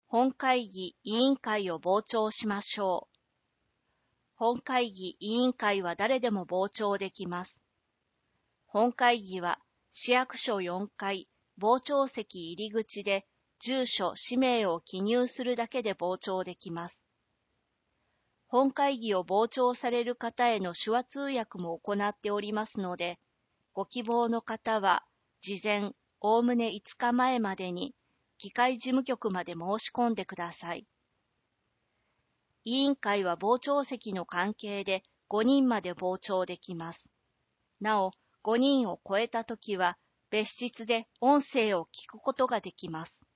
本会議委員会を傍聴しましょう。本会議委員会は誰でも傍聴できます。本会議は市役所4階傍聴席入り口で住所・氏名を記入するだけで傍聴できます。本会議を傍聴される方への手話通訳も行っておりますので、ご希望の方は事前、おおむね5日前までに議会事務局まで申し込んでください。委員会は傍聴席の関係で5人まで傍聴できます。なお、5人を超えたときは別室で音声を聞くことができます。